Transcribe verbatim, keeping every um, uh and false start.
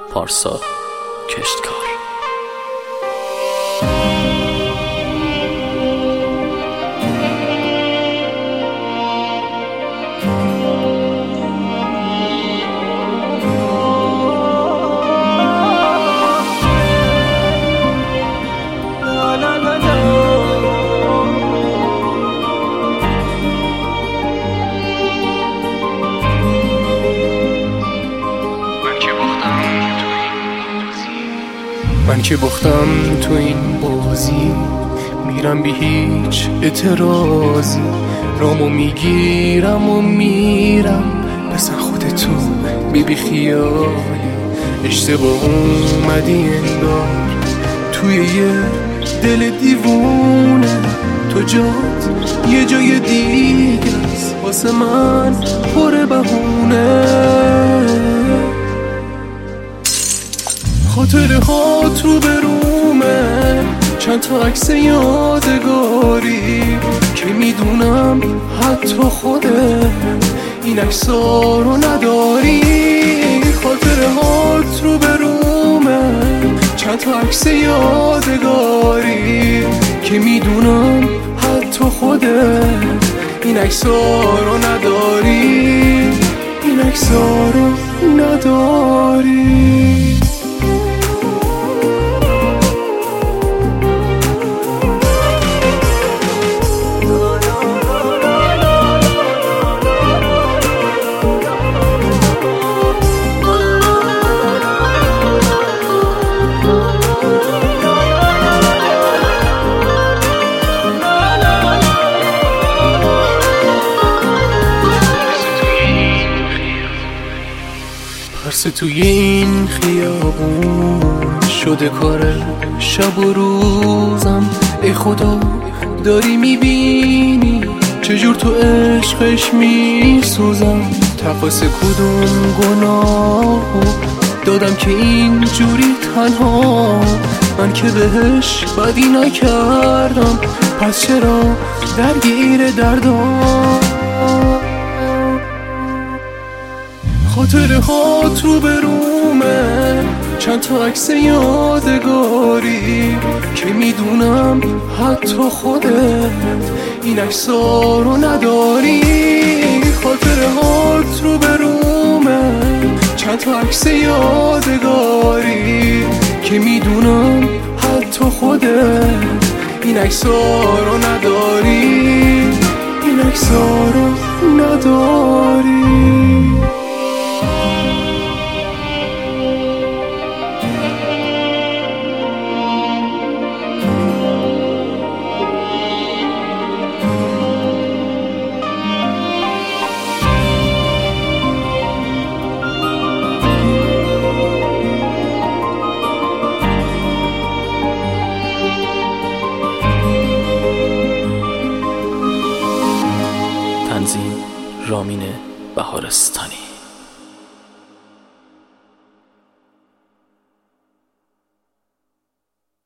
پارسا کشتکار. من که باختم تو این بازی، میرم بی هیچ اعتراضی، رامو میگیرم و میرم. بزن خودتو بی بی خیالی، اشتباه اومدی انگار توی یه دل دیوونه. تو جات یه جای دیگه است، واسه من پر بهونه. خاطره ها تو برومه، چند تا عکس یادگاری که میدونم حتی خودت این عکس‌ها رو نداری. خاطره ها تو برومه، چند تا عکس یادگاری که میدونم حتی خودت این عکس‌ها رو نداری. این عکس‌ها رو نداری. پرس توی این خیابون شده کار شب و روزم. ای خدا داری میبینی چجور تو عشقش میسوزم. تقاس کدوم گناهو دادم که این جوری تنها، من که بهش بدی نکردم، پس چرا درگیر دردام. خاطره ها تو برومه، چند تا عکس یادگاری که میدونم حتی خودت این عکس‌ها رو نداری. خاطره ها تو برومه، چند تا عکس یادگاری که میدونم حتی خودت این عکس‌ها رو نداری. این عکس‌ها رو نداری. تنظیم رامین بهارستانی.